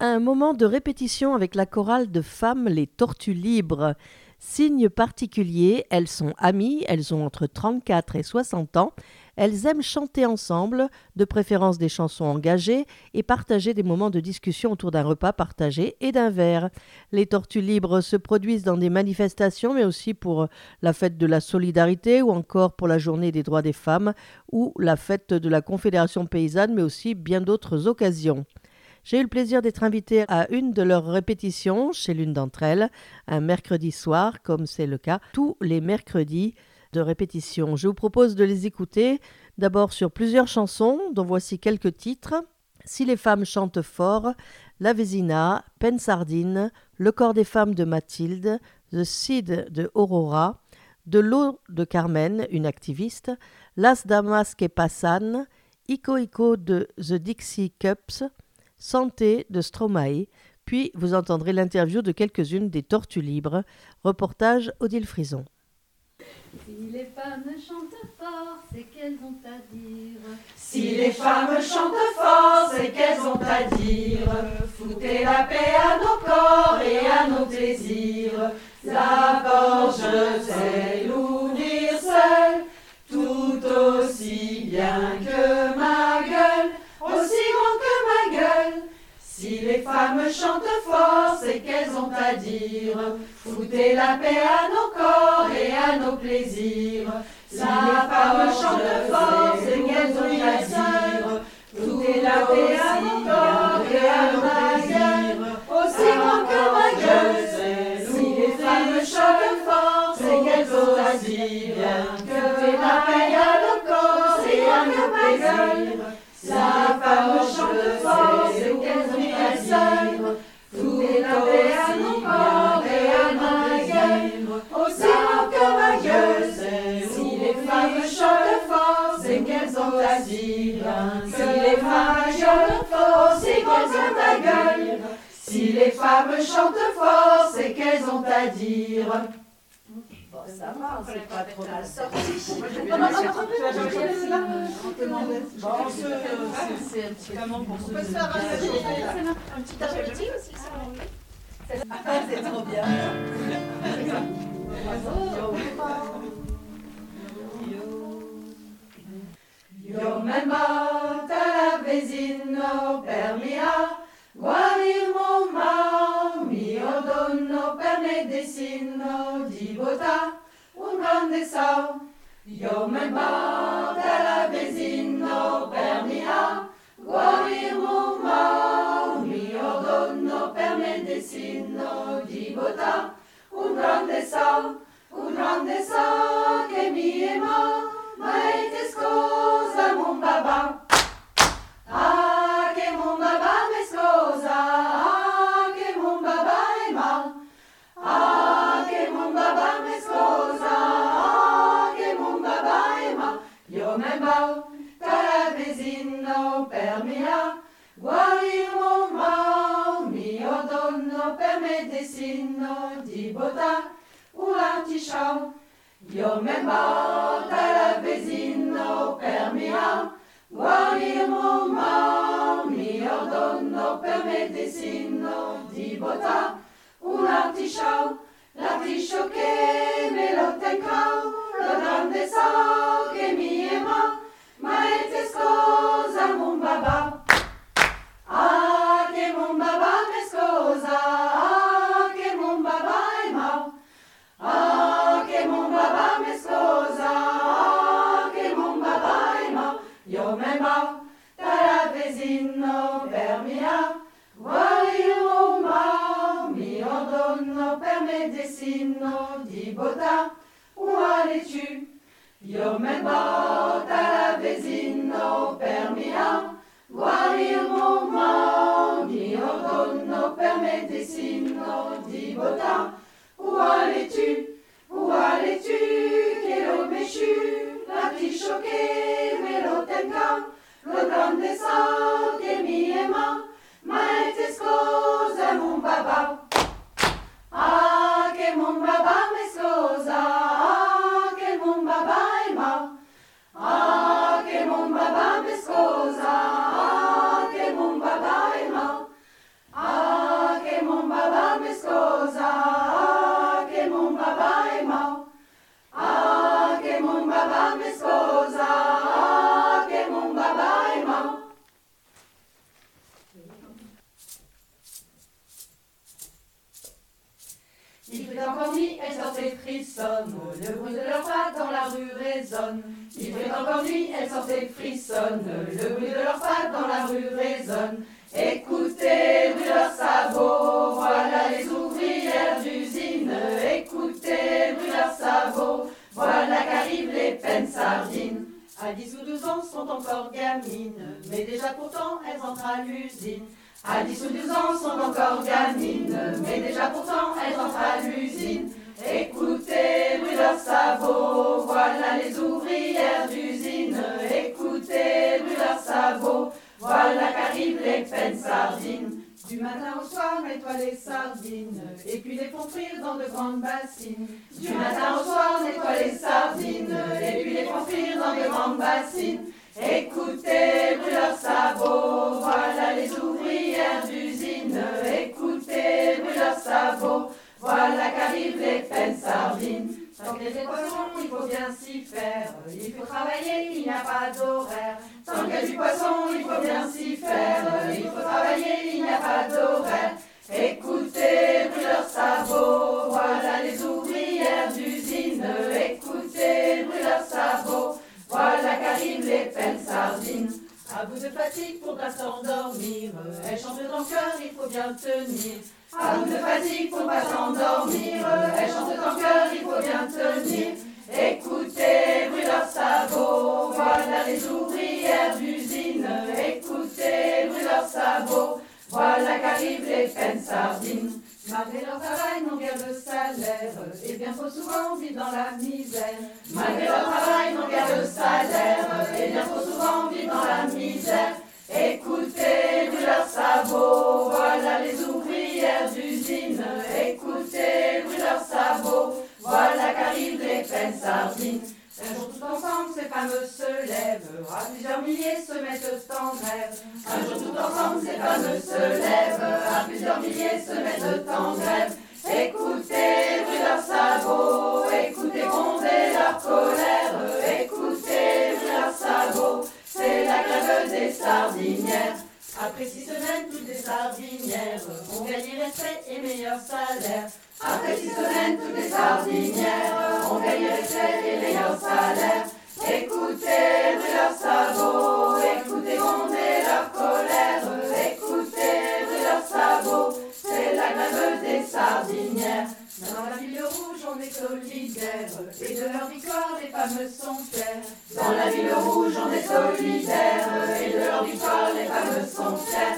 Un moment de répétition avec la chorale de femmes Les Tortues Libres. Signe particulier, elles sont amies, elles ont entre 34 et 60 ans. Elles aiment chanter ensemble, de préférence des chansons engagées, et partager des moments de discussion autour d'un repas partagé et d'un verre. Les Tortues Libres se produisent dans des manifestations, mais aussi pour la fête de la solidarité ou encore pour la journée des droits des femmes ou la fête de la Confédération paysanne, mais aussi bien d'autres occasions. J'ai eu le plaisir d'être invitée à une de leurs répétitions chez l'une d'entre elles, un mercredi soir, comme c'est le cas tous les mercredis de répétition. Je vous propose de les écouter d'abord sur plusieurs chansons, dont voici quelques titres. Si les femmes chantent fort, La Vézina, Pensardine, Le corps des femmes de Mathilde, The Seed de Aurora, De l'eau de Carmen, une activiste, Las Damas que Pasan, Ico Ico de The Dixie Cups, Santé de Stromae, puis vous entendrez l'interview de quelques-unes des Tortues Libres. Reportage Odile Frison. Si les femmes chantent fort, c'est qu'elles ont à dire. Si les femmes chantent fort, c'est qu'elles ont à dire. Foutez la paix à nos corps et à nos plaisirs. La porte, je sais l'ouvrir seule, tout aussi bien que ma gueule, aussi grande que ma gueule. Si les femmes chantent fort, c'est qu'elles ont à dire. Foutez la paix à nos corps et à nos plaisirs. Si les femmes chantent fort, c'est qu'elles ont à dire. Foutez la paix à nos corps et à nos plaisirs. Aussi grand que ma gueule. Si les femmes chantent fort, c'est qu'elles ont à dire. Foutez la paix à nos corps et à nos plaisirs. Si les femmes chantent fort, c'est qu'elles ont à dire. Foutez la paix à nos corps et à nos plaisirs. Aussi grand que ma gueule. Si les femmes chantent fort, c'est qu'elles ont à dire. Si les femmes chantent fort, c'est qu'elles ont à gueule. Si les femmes chantent fort, c'est qu'elles ont à dire. Bon, ça va, c'est pas trop la sortie. C'est un petit comment pour se faire un petit apéritif aussi. C'est trop bien. Io me mata la vesino per mia guarir mon mal, mio dono per medicino di bota un grande sal. Io me mata la vesino per mia guarir mon mal, mio dono per medicino di bota un grande sal che mi ema, ma ete scusa mon babà. Ah, che mon babà me scusa, ah, che mon babà è mal. Ah, che mon babà me scusa, ah, che mon babà è mal. Io me mal, la vesino per mia, guarir mon mal, mio dono per medicino di bota un antisciao. Io me mal, la vesino per mia, guarir mon mal, mio dono per medicino di bota un antisciao. L'artichaut che me lo tencao, lo grande sal che mi ema, ma ete scusa mon babà. Ah, che mon babà me scusa, ah, che mon babà è mal. Ah, che mon babà me scusa, ah, che mon babà è mal. Io me mal, la vesino per mia, guarir mon mal, mio dono per medicino di bota, quale tu? Io me mal, la vesino per mia, guarir mon mal, mio dono per medicino di bota, quale tu? Quale tu? Che lo mesciu, l'artichaut che me lo tenga, lo grande sal che mi ema, ma ete scusa mon babà. Ah, che mon babà me scusa, ah, che mon babà è mal. Ah, che mon babà me scusa, ah, che mon babà è mal. Ah, Il fait encore nuit, elles sortent et frissonnent, le bruit de leurs pas dans la rue résonne. Il fait encore nuit, elles sortent et frissonnent, le bruit de leurs pas dans la rue résonne. Écoutez, bruit leurs sabots, voilà les ouvrières d'usine. Écoutez, bruit leurs sabots, voilà qu'arrivent les peines sardines. À 10 ou 12 ans sont encore gamines, mais déjà pourtant elles entrent à l'usine. À 10 ou 12 ans sont encore gamines, mais déjà pourtant elles entrent à l'usine. Écoutez, bruit leurs sabots, voilà les ouvrières d'usine. Écoutez, bruit leurs sabots, voilà qu'arrivent les peines sardines. Du matin au soir, nettoie les sardines, et puis les font frire dans de grandes bassines. Du matin au soir, nettoie les sardines, et puis les font frire dans de grandes bassines. Écoutez, bruit leurs sabots, voilà les ouvrières d'usine. Écoutez, bruit leurs sabots, voilà qu'arrivent les peines sardines. Tant qu'il y a des poissons, il faut bien s'y faire. Il faut travailler, il n'y a pas d'horaire. Tant qu'il y a du poisson, il faut bien s'y faire. Il faut travailler, il n'y a pas d'horaire. Écoutez, bruit leurs sabots, voilà les ouvrières d'usine. Écoutez, bruit leurs sabots, voilà qu'arrivent les peines sardines. À bout de fatigue pour pas s'endormir, elles chantent dans le cœur, il faut bien tenir. À bout de fatigue pour pas s'endormir, elles chantent dans le cœur, il faut bien tenir. Écoutez, bruit leurs sabots, voilà les ouvrières d'usine. Écoutez, bruit leurs sabots, voilà qu'arrivent les peines sardines. Malgré leur travail, n'ont guère de salaire, et bien trop souvent vivent dans la misère. Malgré leur travail, n'ont guère de salaire, et bien trop souvent vivent dans la misère. Écoutez, bruit leurs sabots, voilà les ouvrières d'usine. Écoutez, bruit leurs sabots, voilà qu'arrivent les peines sardines. Un jour tout ensemble, ces femmes se lèvent, à plusieurs milliers se mettent en grève. Un jour tout ensemble, ces femmes se lèvent, à plusieurs milliers se mettent en grève. Écoutez, bruit leurs sabots, écoutez gronder leur colère. Écoutez, bruit leurs sabots, c'est la grève des sardinières. Après 6 semaines, toutes les sardinières ont gagné respect et meilleur salaire. Après 6 semaines, toutes les sardinières ont gagné respect et meilleur salaire. Écoutez, bruit leurs sabots, écoutez gronder leur colère. Écoutez, bruit leurs sabots, c'est la grève des sardinières. Dans la ville rouge, on est solidaires, et de leur victoire, les femmes sont fières. Dans la ville rouge, on est solidaires, et de leur victoire, les femmes sont fières.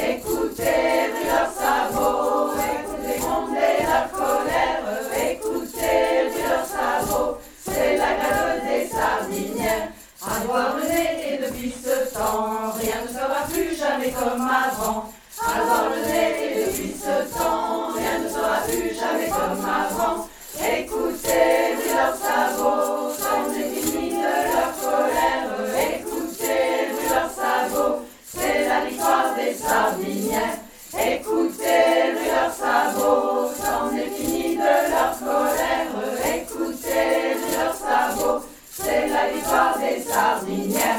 Écoutez, bruit leurs sabots, écoutez gronder leur colère. Écoutez, bruit leurs sabots, c'est la grève des sardinières. À Douarnenez, et depuis ce temps, rien ne sera plus jamais comme avant. À Douarnenez, et depuis ce temps, rien ne sera plus jamais comme avant. Écoutez, bruit leurs sabots, sans fini de leur colère. Écoutez, bruit leurs sabots, c'est la victoire des sardinières. Écoutez, bruit leurs sabots, sans fini de leur colère. Écoutez, bruit leurs sabots, c'est la victoire des sardinières.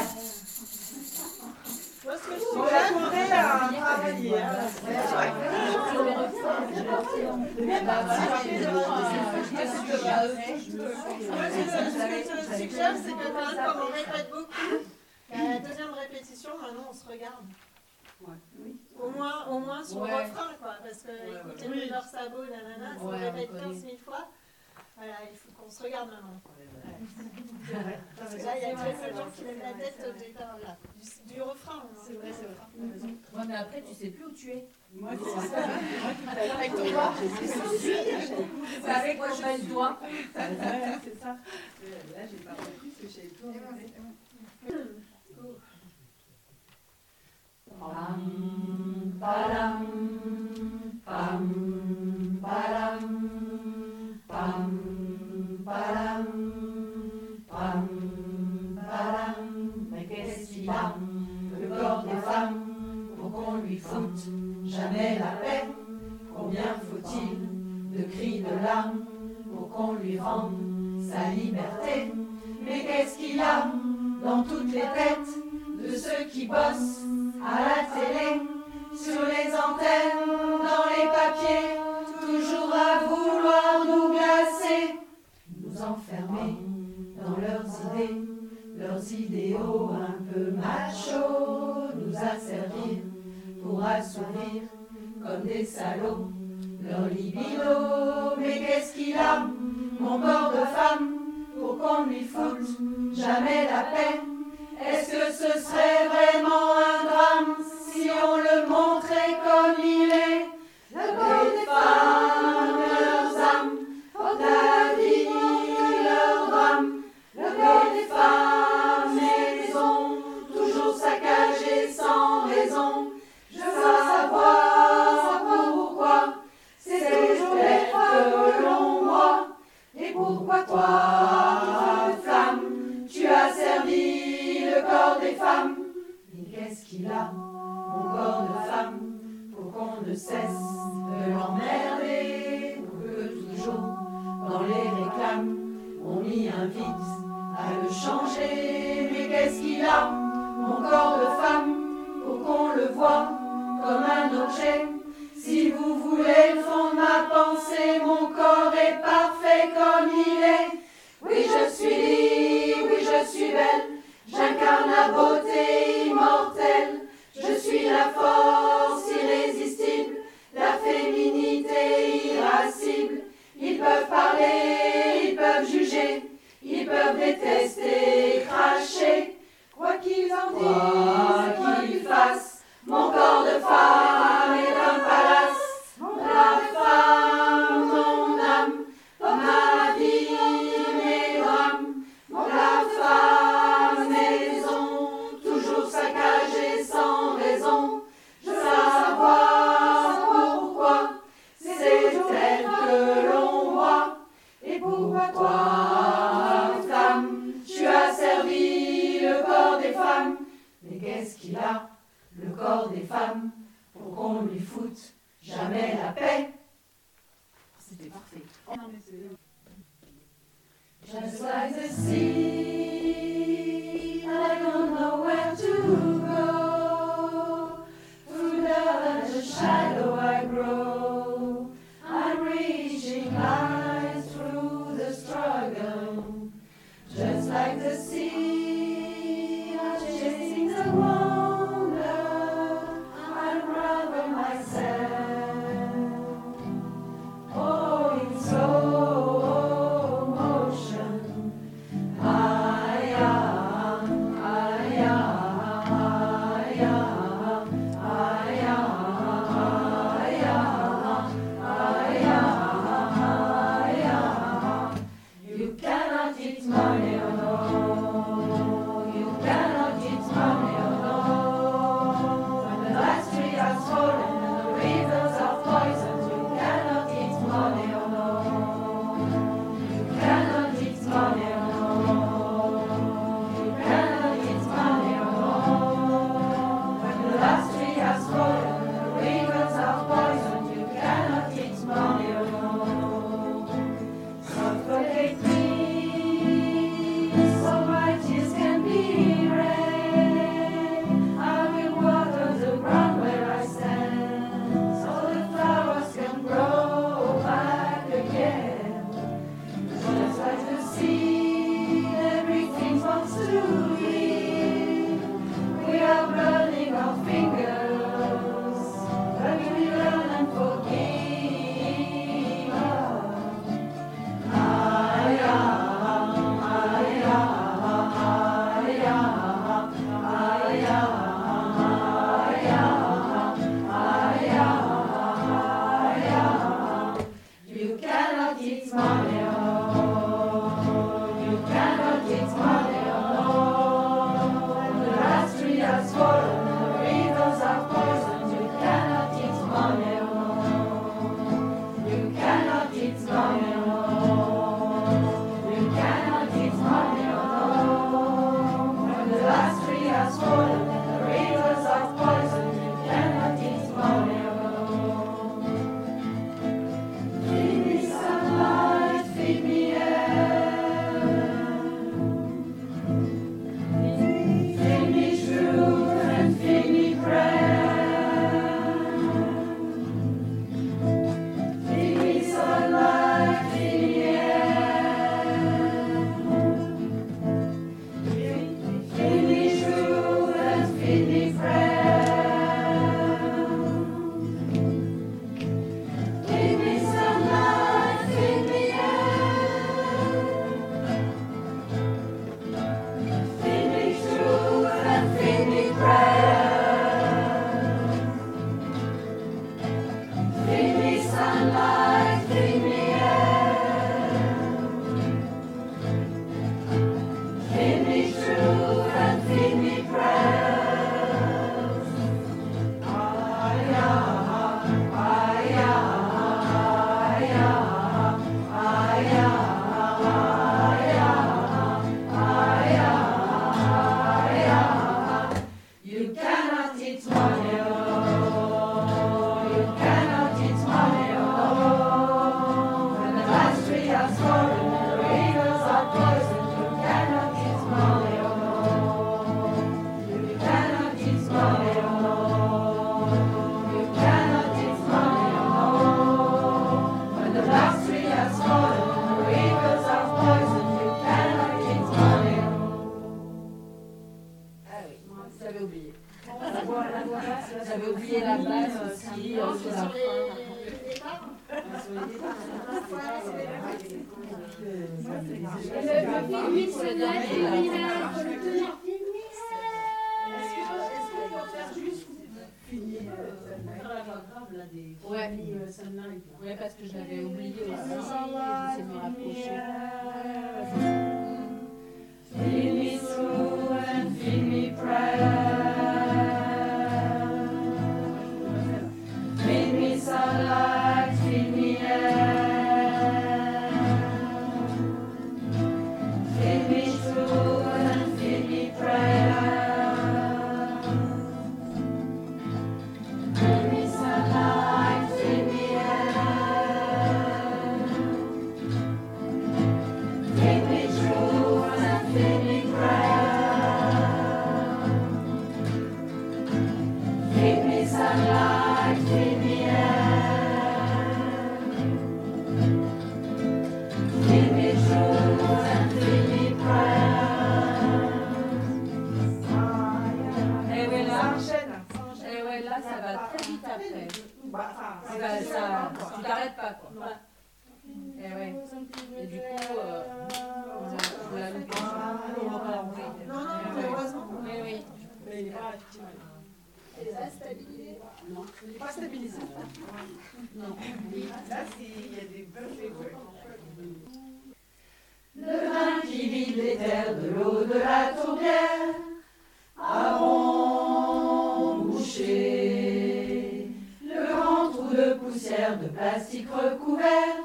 Moi, ce que je suggérerais à travailler, ce que je suggère, c'est que comme on répète beaucoup, à la deuxième répétition, maintenant on se regarde. Au moins sur le refrain, quoi, parce que écoutez leur sabot, nanana, ça répète 15 000 fois. Voilà, il faut qu'on se regarde maintenant. Là, il y a très peu de gens qui lèvent la tête au départ, là. Du refrain. C'est vrai, c'est vrai. Ouais, mais après, tu sais plus où tu es. Moi, c'est ça. Avec ton doigt. C'est avec quoi je mets le doigt. C'est ça. Là, j'ai pas compris ce que j'ai le doigt. Pam, palam, pam, palam, pam, palam, pam, palam. Mais qu'est-ce qu'il a, le corps des femmes, pour qu'on lui foute jamais la paix? Combien faut-il de cris, de larmes, pour qu'on lui rende sa liberté? Mais qu'est-ce qu'il a dans toutes les têtes de ceux qui bossent à la télé, sur les antennes, dans les papiers, toujours à vouloir comme des salauds. Leur libido, mais qu'est-ce qu'il a, mon corps de femme, pour qu'on lui foute jamais la paix? Est-ce que ce serait vraiment un drame si on le montrait comme il est? Le corps des femmes, leurs âmes, la vie, leur drame. Le corps des femmes, elles ont toujours saccagé sans raison. Je veux savoir pourquoi c'est belle que l'on voit. Et pourquoi toi, femme, tu as servi le corps des femmes? Mais qu'est-ce qu'il a, mon corps de femme, pour qu'on ne cesse de l'emmerder, pour que toujours dans les réclames on m'y invite à le changer? Mais qu'est-ce qu'il a, mon corps de femme, pour qu'on le voit comme un objet? Si vous voulez le fond de ma pensée, mon corps est parfait comme il est. Oui, je suis libre, oui, je suis belle, j'incarne la beauté immortelle. Je suis la force irrésistible, la féminité irascible. Ils peuvent parler, ils peuvent juger, ils peuvent détester, cracher. Quoi qu'ils en disent, quoi qu'ils fassent, mon corps de femme est un palace. La femme, mon âme, ma vie, mes drames. La femme, maison, toujours saccagée sans raison. Je veux savoir pourquoi c'est elle que l'on voit. Et pourquoi toi, femme, tu as servi le corps des femmes? Mais qu'est-ce qu'il a, le corps des femmes, pour qu'on lui foute jamais la paix? C'était parfait. Just like the sea, I don't know where to go. Through the shadow I grow. I'm reaching highs through the struggle. Just like the sea, I'm chasing the wonder. I'm rather myself. Oh, in slow motion. I am, I am, I am, I am, I am, I am, I am. You cannot eat money alone. sunlight, feed me air. Feed me truth and feed me prayers. Aya, aya, aya, aya, aya, aya. You cannot teach money, oh. You cannot teach money, oh. When the last tree has fallen, the rivers are poisoned. You cannot teach money, oh. You cannot teach money, oh. You cannot teach money, oh. When the last tree has fallen, the rivers are poisoned. You cannot teach money, oh. Ah oui, j'avais oublié. J'avais oublié la base aussi. Non, sur c'est la sur fin. les parts. Le film sunlight, feed me air. Faut le tenir. Feed me air. Est-ce qu'on peut faire juste finir Ouais. Ouais, parce que je l'avais oublié aussi. J'essaie de me rapprocher. Feed me truth and feed me prayer. Feed me sunlight, feed me air. Feed me truth and feed me prayer. Feed me sunlight, feed me air. Feed me truth and feed me prayer. Feed me sunlight, feed me air. Feed me truth and feed me prayer. Et ouais, là, Enchaîne. et ouais, là, ça va très vite après. Tu t'arrêtes pas, quoi. Et ouais. Et du coup, on l'a loupé. Non, heureusement. Oui, oui. Mais il n'est pas stabilisé. Non, il n'est pas stabilisé. Non. Là, il y a des bœufs et Le vin qui vide les terres de l'eau de la tourbière avons bouché le grand trou de poussière de plastique recouvert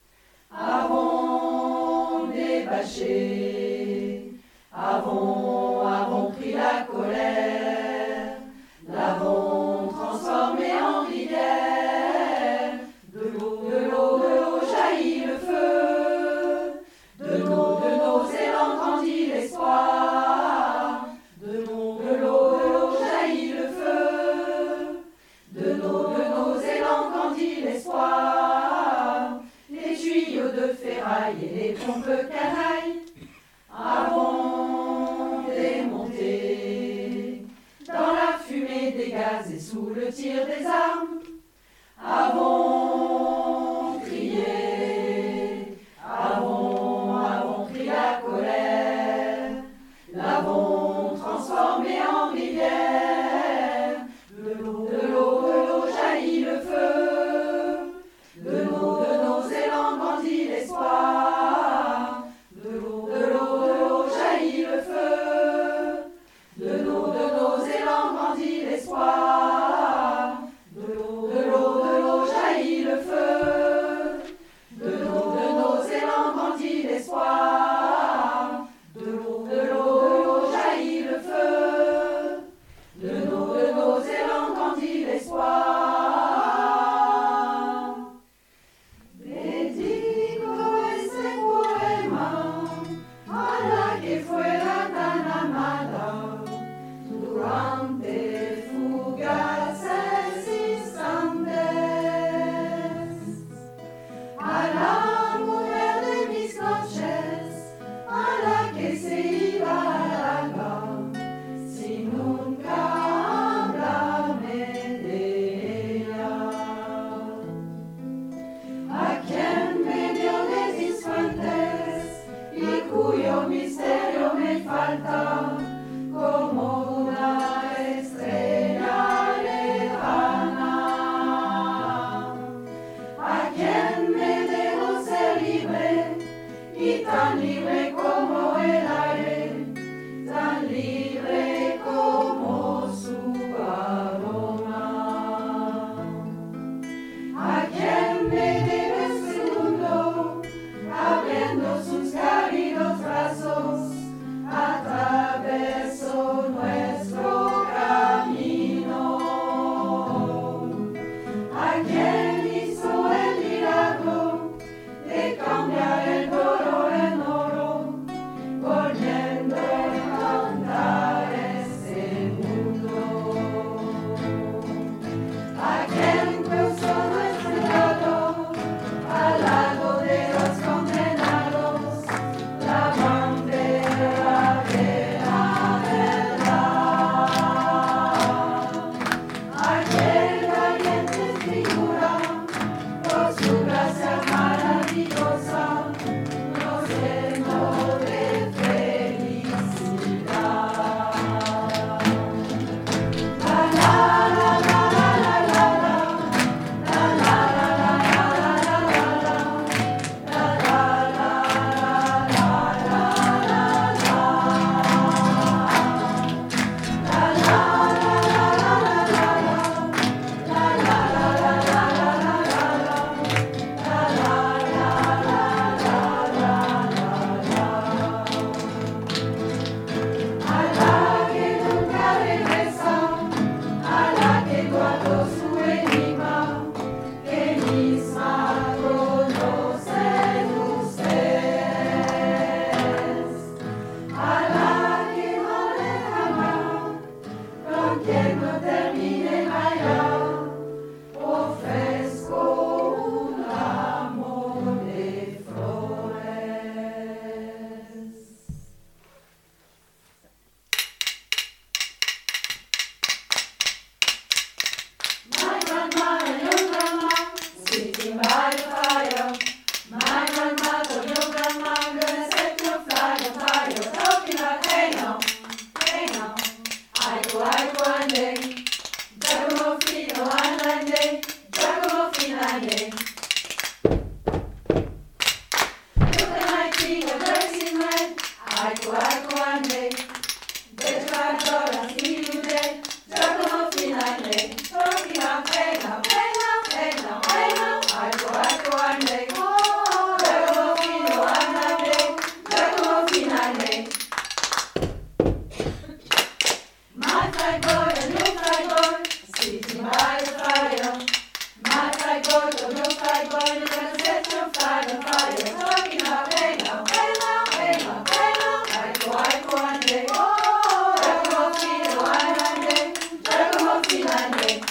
avons débâché, avons pris la colère, l'avons transformé en rivière. De l'eau jaillit le feu, de nos élans grandit l'espoir. De l'eau jaillit le feu, de nos élans grandit l'espoir. Les tuyaux de ferraille et les pompes canailles avons démonté a quien me debe su mundo, abriendo sus cálidos brazos, atravesó nuestro camino. A quien hizo el milagro de cambiar el dolor en oro, volviendo a cantar este mundo. A quien cruzó nuestro lado, al lado de los condenados, la bandera de la verdad. Aquel valiente figura, por su gracia maravillosa, nos llenó de felicidad. La la la la la la la la a la que nunca regresa, a la que guardó su enigma, que misma conocen ustedes, a la que no dejará, con quien no termine allá, ofrezco un ramo de flores. My grandma, your grandma, sitting by the fire. My grandma told your grandma, gonna set your flag on fire. Talking about hey now, aiko ande, Giacomo fino andande, Giacomo fino ande. Look at my finger dressed in red, aiko ande, $25 fino de, Giacomo fino ande. Talking about hey now, aiko ande, Giacomo fino andande, Giacomo fino ande. My flag boy and your flag boy, sitting by the fire. My flag boy and your flag boy, you're gonna set your flag on fire. Talking about hey now, aiko ande, Giacomo fino andande, Giacomo fino ande.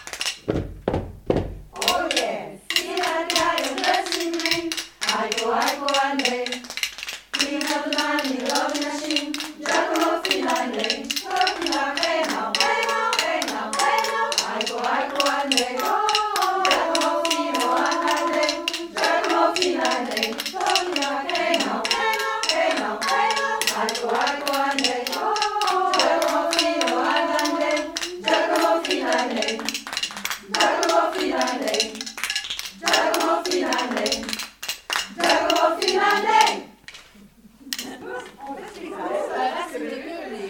Oh yeah, see that guy dressed in green, aiko ande. Clean up the money, loving machine, Giacomo fino ande. Talking about hey now, aiko ande, Giacomo fino andande, Giacomo fino ande. Talking about hey now, aiko ande, Giacomo fino andande, Giacomo fino ande, Giacomo fino ande, Giacomo fino ande, Giacomo fino ande. Là, c'est mieux les.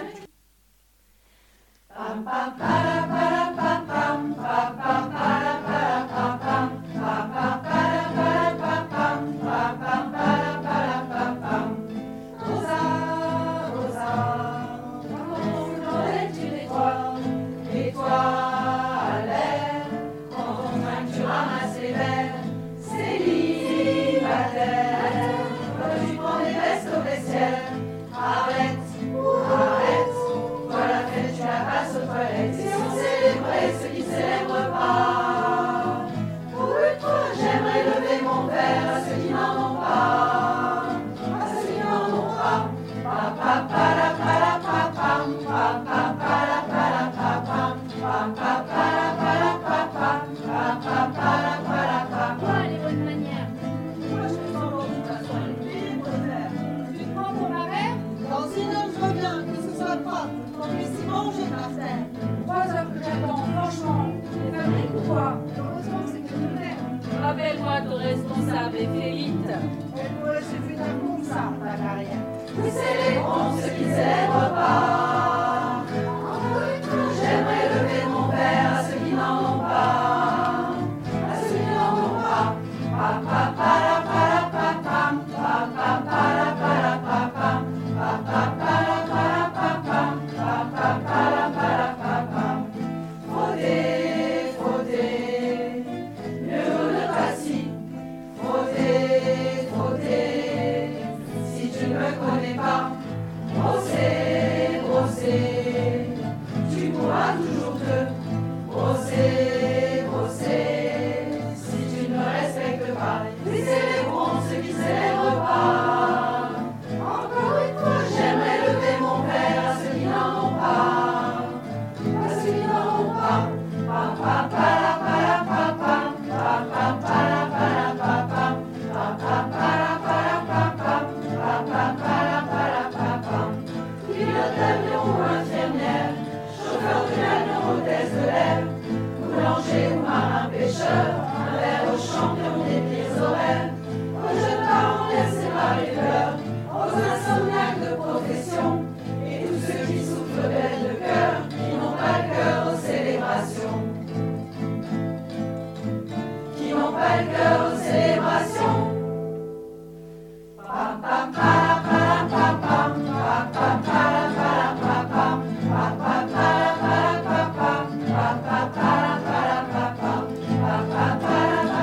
Pam pam para para pam pam pam pam para para pam pam pam pam para para pam pam pam pam para para pam pam. Rosa, Rosa, comment est une étoile, étoile, quand ton main tu ramasses les verres, célibataire, quand tu prends des vestes au vestiaire, arrête, voilà la fête, tu la passes aux toilettes. Si on célébrait ceux qui célèbrent pas, pour toi j'aimerais lever mon verre à ceux qui n'en ont pas, à ceux qui n'en ont pas. Pa pa para para pa pam, pa pa para para pa pam, pa pa para para pa pam, pa pa para para pa pam. Les bonnes manières. Moi, je fais semblant de toute façon, elle est libre de faire. Tu te prends pour ma mère? Dans une heure, je reviens, que ce soit pas. Quand je suis mangé par terre. 3 heures que j'attends, franchement. Les fabriques ou quoi? Heureusement que c'est que ton père. Rappelle-moi ton responsable Félite. Elle pourrait suffire d'un coup, ça, ta carrière. Nous célébrons ceux qui ne célèbrent pas. J'aimerais lever mon verre à ceux qui n'en ont pas, à ceux champions des pires horaires, aux jetons laissés par les fleurs, aux insomniaques de profession, et tous ceux qui souffrent bête de cœur, qui n'ont pas le cœur aux célébrations. Qui n'ont pas le cœur aux célébrations. Pam, pam, pam, pam, pam, pam, pam, pam, pam, pam, pam, pam, pam, pam, pam, pam, pam, pam, pam, pam,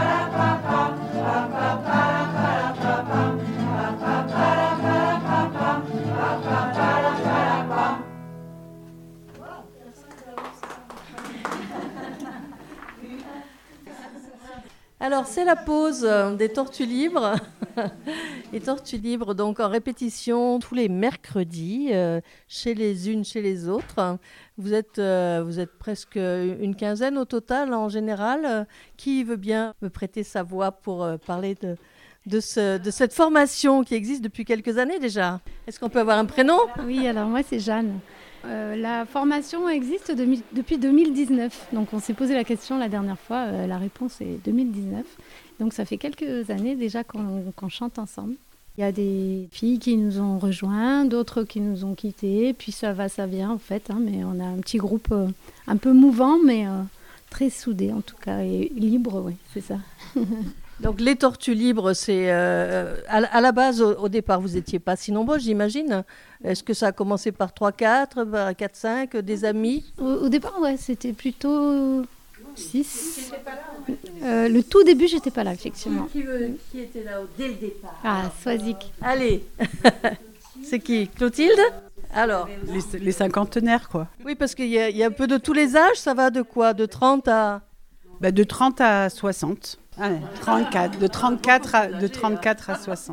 Alors, c'est la pause des Tortues Libres. Les Tortues Libres, donc en répétition tous les mercredis, chez les unes, chez les autres. Vous êtes presque une quinzaine au total, en général. Qui veut bien me prêter sa voix pour parler de cette formation qui existe depuis quelques années déjà? Est-ce qu'on peut avoir un prénom? Oui, alors moi c'est Jeanne. La formation existe depuis 2019, donc on s'est posé la question la dernière fois, la réponse est 2019. Donc ça fait quelques années déjà qu'on chante ensemble. Il y a des filles qui nous ont rejoints, d'autres qui nous ont quittés, puis ça va, ça vient en fait, mais on a un petit groupe un peu mouvant, mais très soudé en tout cas, et libre, oui, c'est ça. Donc les Tortues Libres, c'est à la base, au départ, vous n'étiez pas si nombreux, j'imagine. Est-ce que ça a commencé par 3-4, 4-5, des amis? Au départ, ouais, c'était plutôt 6. Le tout début, j'étais pas là, effectivement. Qui était là dès le départ? Ah, Swazik. Allez, c'est qui? Clotilde? Alors, les cinquantenaires, quoi. oui, parce qu'il y a un peu de tous les âges, ça va de quoi? De 30 à... De 30 à 60. Ah, 34. De 34 à 60.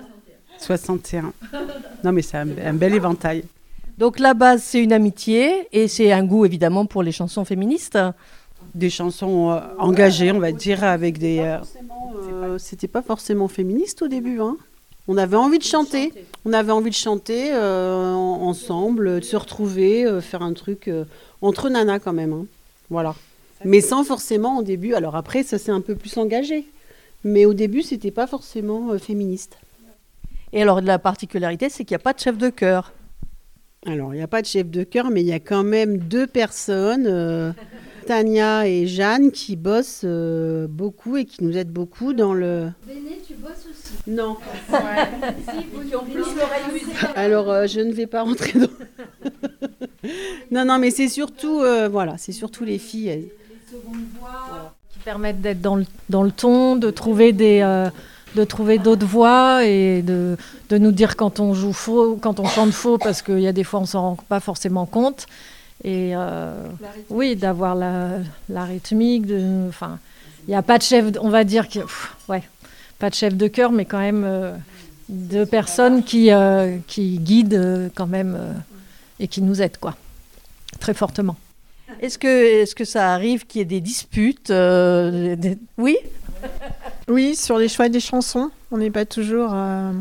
61. Non, mais c'est un bel éventail. Donc la base, c'est une amitié et c'est un goût évidemment pour les chansons féministes. Des chansons engagées, on va dire, avec des... C'était pas forcément féministe au début, hein. On avait envie de chanter. On avait envie de chanter ensemble, de se retrouver, faire un truc entre nanas quand même, hein. Voilà. Mais sans forcément au début. Alors après, ça s'est un peu plus engagé. Mais au début, c'était pas forcément féministe. Et alors la particularité, c'est qu'il n'y a pas de chef de chœur. Alors, il n'y a pas de chef de chœur, mais il y a quand même 2 personnes, Tania et Jeanne, qui bossent beaucoup et qui nous aident beaucoup dans le... Béné, tu bosses aussi? Non. Qui ont plus l'oreille musicale. Alors, je ne vais pas rentrer dans... non, mais c'est surtout, c'est surtout les filles. Qui permettent d'être dans le ton, de trouver d'autres voix et de nous dire quand on joue faux, quand on chante faux, parce qu'il y a des fois on s'en rend pas forcément compte. Et oui, d'avoir la rythmique. Enfin, il n'y a pas de chef, on va dire pas de chef de chœur, mais quand même 2 personnes qui guident quand même et qui nous aident très fortement. Est-ce que ça arrive qu'il y ait des disputes Oui. Oui, sur les choix des chansons, on n'est pas toujours,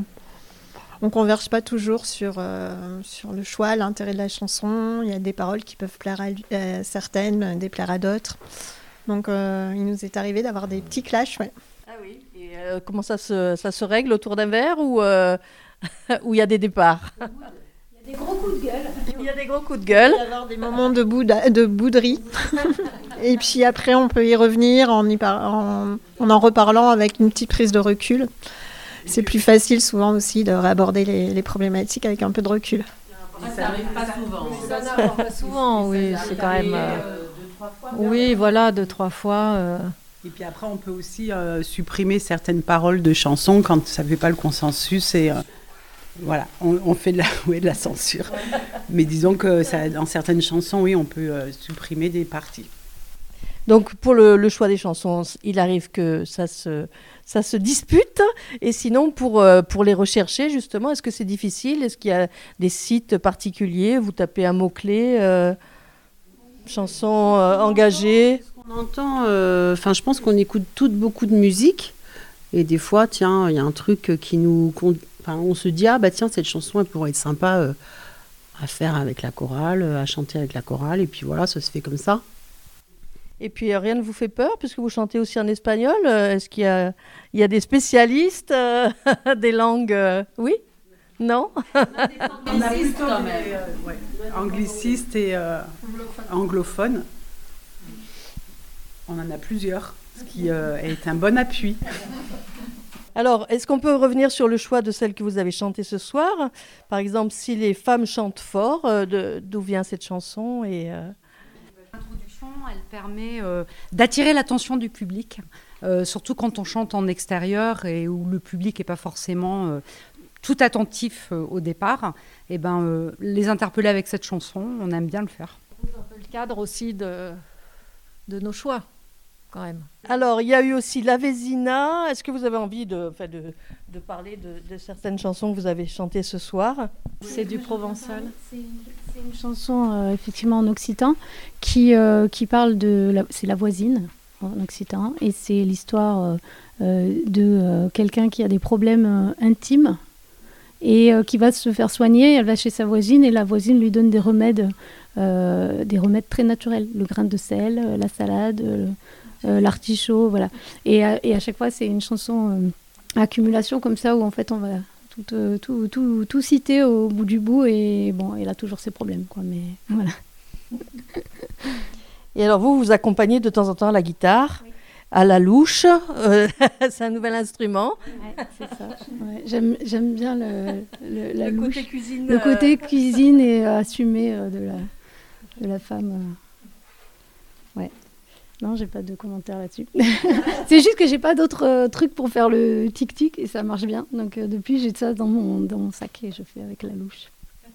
on converge pas toujours sur le choix, l'intérêt de la chanson. Il y a des paroles qui peuvent plaire à certaines, déplaire à d'autres. Donc, il nous est arrivé d'avoir des petits clashs, ouais. Ah oui. Et comment ça se règle autour d'un verre ou il y a des départs? Des gros coups de gueule. Il y a des gros coups de gueule. Il peut y avoir des moments de bouderie. Et puis après, on peut y revenir en en reparlant avec une petite prise de recul. C'est plus facile souvent aussi de réaborder les problématiques avec un peu de recul. Ça n'arrive pas souvent. Ça n'arrive pas souvent, oui. C'est quand même... 2-3 fois. Oui, voilà, 2-3 fois. Et puis après, on peut aussi supprimer certaines paroles de chansons quand ça ne fait pas le consensus et... Voilà, on fait de la censure. Mais disons que dans certaines chansons, oui, on peut supprimer des parties. Donc pour le choix des chansons, il arrive que ça se dispute. Et sinon, pour les rechercher, justement, est-ce que c'est difficile? Est-ce qu'il y a des sites particuliers? Vous tapez un mot-clé, chanson engagée. On entend, je pense qu'on écoute beaucoup de musique. Et des fois, tiens, il y a un truc qui nous... on se dit, cette chanson, elle pourrait être sympa à faire avec la chorale, à chanter avec la chorale. Et puis voilà, ça se fait comme ça. Et puis rien ne vous fait peur puisque vous chantez aussi en espagnol. Est-ce qu'il y a des spécialistes des langues Oui. Non. On a plutôt anglicistes et anglophones. On en a plusieurs, ce qui est un bon appui. Alors, est-ce qu'on peut revenir sur le choix de celle que vous avez chantée ce soir ? Par exemple, si les femmes chantent fort, d'où vient cette chanson L'introduction, elle permet d'attirer l'attention du public, surtout quand on chante en extérieur et où le public n'est pas forcément tout attentif au départ. Et les interpeller avec cette chanson, on aime bien le faire. C'est un peu le cadre aussi de nos choix. Quand même. Alors, il y a eu aussi La Vézina. Est-ce que vous avez envie de parler de certaines chansons que vous avez chantées ce soir ? C'est du provençal. C'est une chanson effectivement en occitan qui parle c'est La Voisine en occitan et c'est l'histoire de quelqu'un qui a des problèmes intimes et qui va se faire soigner. Elle va chez sa voisine et la voisine lui donne des remèdes très naturels, le grain de sel, la salade. L'artichaut, voilà. Et à chaque fois, c'est une chanson accumulation comme ça où en fait on va tout citer au bout du bout et bon, elle a toujours ses problèmes, quoi. Mais voilà. Et alors vous accompagnez de temps en temps à la guitare, oui. À la louche. C'est un nouvel instrument. Ouais, c'est ça. Ouais, j'aime bien la louche. Côté cuisine. Le côté cuisine et assumé de la femme. Ouais. Non, j'ai pas de commentaire là-dessus. C'est juste que j'ai pas d'autres trucs pour faire le tic-tic et ça marche bien. Donc depuis, j'ai ça dans mon sac et je fais avec la louche.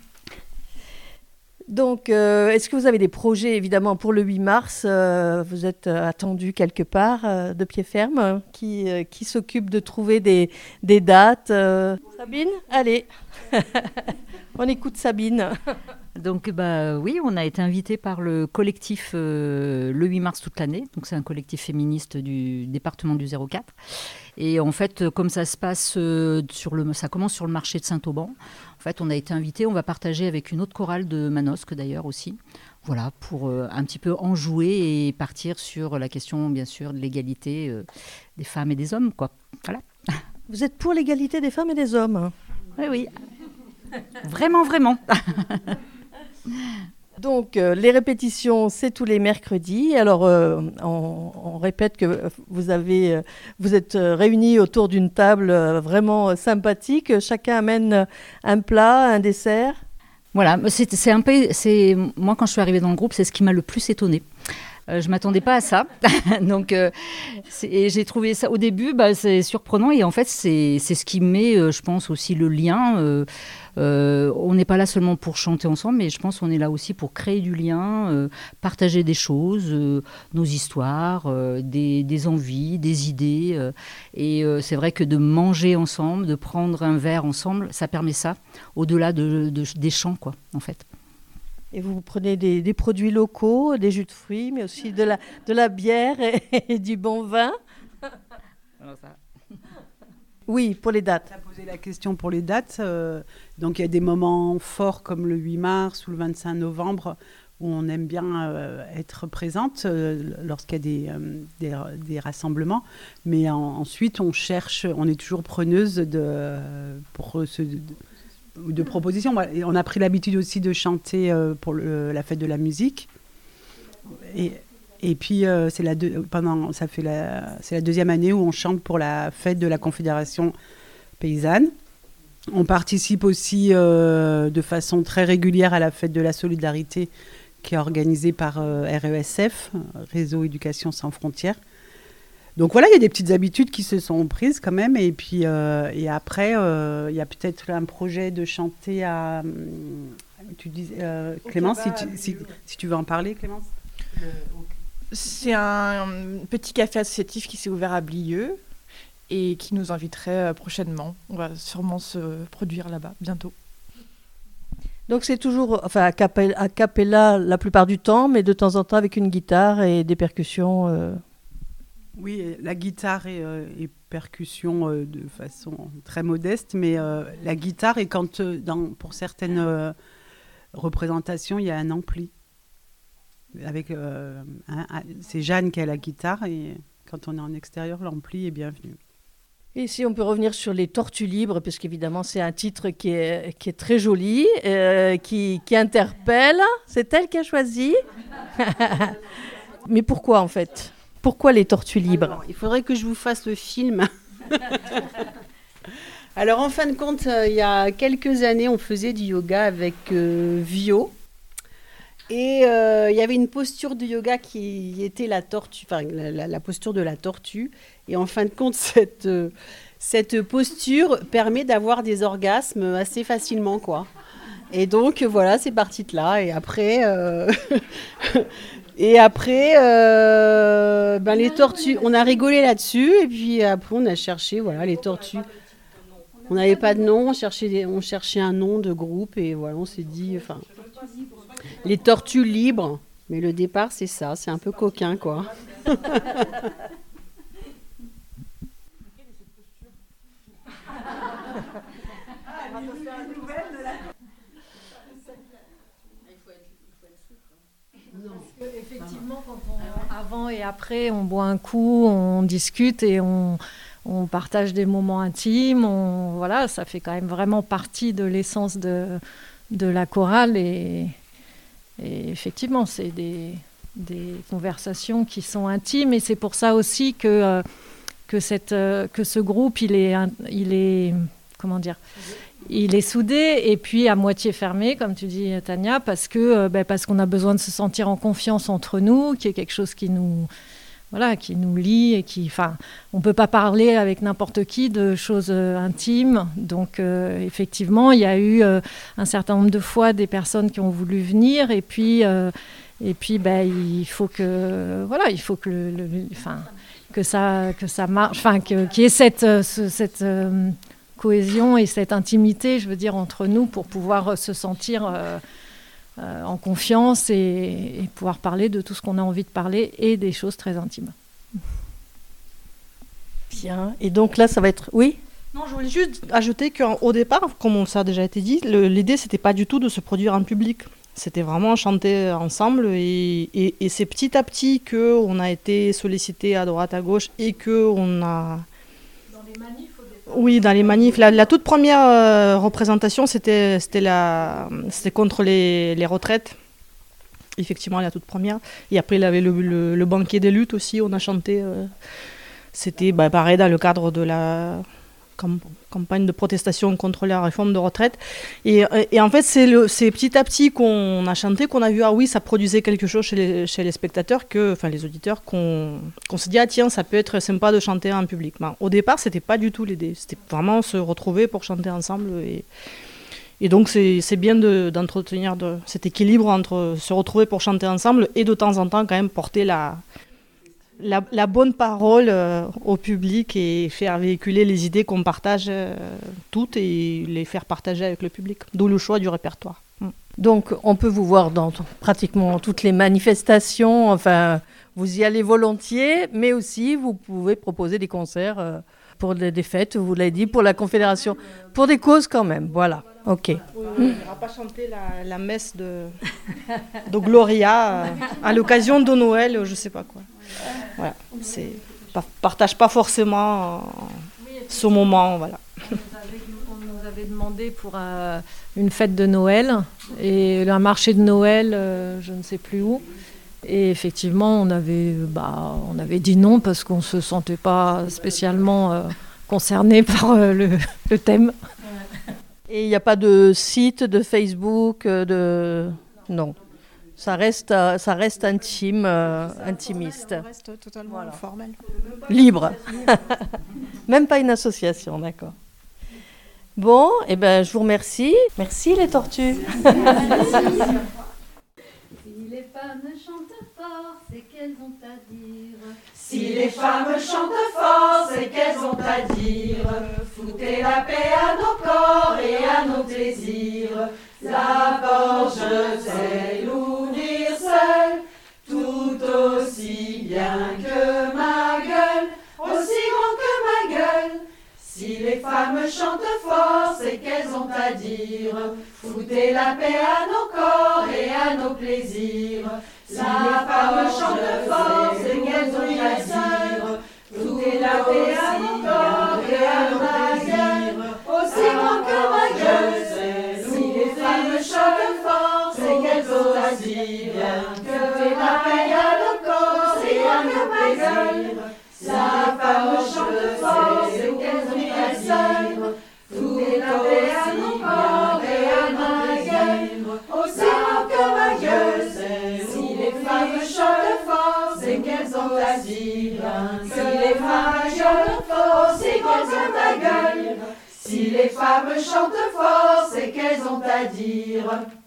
Donc, est-ce que vous avez des projets, évidemment, pour le 8 mars vous êtes attendu quelque part de pied ferme. Qui s'occupe de trouver des dates Sabine, allez. On écoute Sabine. Donc oui, on a été invité par le collectif le 8 mars toute l'année. Donc c'est un collectif féministe du département du 04. Et en fait, comme ça se passe ça commence sur le marché de Saint-Auban. En fait, on a été invité. On va partager avec une autre chorale de Manosque d'ailleurs aussi. Voilà, pour un petit peu enjouer et partir sur la question, bien sûr, de l'égalité des femmes et des hommes, quoi. Voilà. Vous êtes pour l'égalité des femmes et des hommes ? Oui, oui. Vraiment, vraiment. Donc, les répétitions, c'est tous les mercredis. Alors, on répète que vous êtes réunis autour d'une table vraiment sympathique. Chacun amène un plat, un dessert. Voilà, moi, quand je suis arrivée dans le groupe, c'est ce qui m'a le plus étonnée. Je ne m'attendais pas à ça. Donc, et j'ai trouvé ça, au début, c'est surprenant. Et en fait, c'est ce qui met, je pense, aussi le lien. On n'est pas là seulement pour chanter ensemble, mais je pense qu'on est là aussi pour créer du lien, partager des choses, nos histoires, des envies, des idées. Et c'est vrai que de manger ensemble, de prendre un verre ensemble, ça permet ça, au-delà des chants, quoi, en fait. Et vous prenez des produits locaux, des jus de fruits, mais aussi de la bière et du bon vin. Alors ça. Oui, pour les dates. Tu as posé la question pour les dates. Donc, il y a des moments forts comme le 8 mars ou le 25 novembre où on aime bien être présente lorsqu'il y a des rassemblements. Mais ensuite, on est toujours preneuse de propositions. Et on a pris l'habitude aussi de chanter pour la fête de la musique. Et puis, c'est la deuxième année où on chante pour la fête de la Confédération paysanne. On participe aussi de façon très régulière à la fête de la solidarité qui est organisée par RESF, Réseau Éducation Sans Frontières. Donc voilà, il y a des petites habitudes qui se sont prises quand même. Et puis et après, il y a peut-être un projet de chanter à... Tu disais, Clémence, si tu veux en parler, Clémence. C'est un petit café associatif qui s'est ouvert à Blieux et qui nous inviterait prochainement. On va sûrement se produire là-bas bientôt. Donc c'est toujours a cappella la plupart du temps, mais de temps en temps avec une guitare et des percussions. Oui, la guitare et percussion de façon très modeste, mais la guitare, et pour certaines représentations, il y a un ampli. avec, c'est Jeanne qui a la guitare et quand on est en extérieur, l'ampli est bienvenu. Et si on peut revenir sur les Tortues libres, parce qu'évidemment c'est un titre qui est très joli, qui interpelle. C'est elle qui a choisi. Mais pourquoi en fait ? Pourquoi les Tortues libres ? Alors, il faudrait que je vous fasse le film. Alors en fin de compte, il y a quelques années, on faisait du yoga avec Vio. Et il y avait une posture de yoga qui était la tortue, enfin la posture de la tortue. Et en fin de compte, cette posture permet d'avoir des orgasmes assez facilement, quoi. Et donc voilà, c'est parti de là. Et après, les tortues, on a rigolé là-dessus. Et puis après, on a cherché, voilà, les tortues. On n'avait pas de nom, on cherchait un nom de groupe et voilà, on s'est dit, enfin, les Tortues libres. Mais le départ, c'est ça, c'est un peu coquin, quoi. Effectivement, avant et après, on boit un coup, on discute et on partage des moments intimes. Voilà, ça fait quand même vraiment partie de l'essence de la chorale. Et effectivement, c'est des conversations qui sont intimes. Et c'est pour ça aussi que ce groupe, il est comment dire, il est soudé et puis à moitié fermé, comme tu dis, Tania, parce qu'on a besoin de se sentir en confiance entre nous, qu'il y ait quelque chose qui nous lie et on peut pas parler avec n'importe qui de choses intimes. Donc effectivement, il y a eu un certain nombre de fois des personnes qui ont voulu venir et puis il faut que que ça marche, qu'il y ait cette cohésion et cette intimité, je veux dire, entre nous pour pouvoir se sentir en confiance et pouvoir parler de tout ce qu'on a envie de parler et des choses très intimes. Bien. Et donc là, ça va être... Oui ? Non, je voulais juste ajouter qu'au départ, comme ça a déjà été dit, l'idée, c'était pas du tout de se produire en public. C'était vraiment chanter ensemble et c'est petit à petit qu'on a été sollicité à droite, à gauche et qu'on a... Dans les manifs au départ. Oui, dans les manifs. La toute première représentation, c'était contre les retraites. Effectivement, la toute première. Et après, il y avait le banquet des luttes aussi, on a chanté. C'était pareil dans le cadre de la campagne de protestation contre la réforme de retraite. Et en fait, c'est petit à petit qu'on a chanté, qu'on a vu, ah oui, ça produisait quelque chose chez les spectateurs, les auditeurs, qu'on se dit, ah tiens, ça peut être sympa de chanter en public. Ben, au départ, c'était pas du tout l'idée. C'était vraiment se retrouver pour chanter ensemble. Et donc, c'est bien d'entretenir cet équilibre entre se retrouver pour chanter ensemble et de temps en temps, quand même, porter la bonne parole au public et faire véhiculer les idées qu'on partage toutes et les faire partager avec le public. D'où le choix du répertoire. Donc, on peut vous voir dans pratiquement toutes les manifestations. Enfin, vous y allez volontiers, mais aussi vous pouvez proposer des concerts pour des fêtes, vous l'avez dit, pour la Confédération, pour des causes quand même. Voilà. Ok. On n'ira pas chanter la messe de Gloria à l'occasion de Noël, je sais pas quoi. Voilà, partage pas forcément ce moment, voilà. On nous avait demandé pour une fête de Noël et un marché de Noël, je ne sais plus où. Et effectivement, on avait dit non parce qu'on se sentait pas spécialement concerné par le thème. Et il n'y a pas de site, de Facebook, non. Ça reste intime, intimiste. Ça reste totalement formel. Libre. Même pas une association, d'accord. Bon, je vous remercie. Merci les tortues. Si les femmes chantent fort, c'est qu'elles ont à dire. Si les femmes chantent fort, c'est qu'elles ont à dire. Foutez la paix à nos corps et à nos plaisirs. La gorge sait l'ouvrir seule, tout aussi bien que ma gueule, aussi grande que ma gueule. Si les femmes chantent fort, c'est qu'elles ont à dire. Foutez la paix à nos corps et à nos plaisirs. Si les femmes chantent fort, c'est qu'elles ont à dire. Tout est la paix à mon corps et à ma gueule, aussi grand que ma gueule. Si les femmes chantent fort, c'est qu'elles ont à dire. Tout est la paix à nos corps et à ma gueule. Si les femmes chantent fort, c'est qu'elles ont à dire. Tout est la paix à mon corps et à ma gueule, aussi grand que ma gueule. Si les femmes chantent fort, c'est qu'elles ont à dire. Si les femmes chantent fort, c'est qu'elles ont ma gueule. Si les femmes chantent fort, c'est qu'elles ont à dire.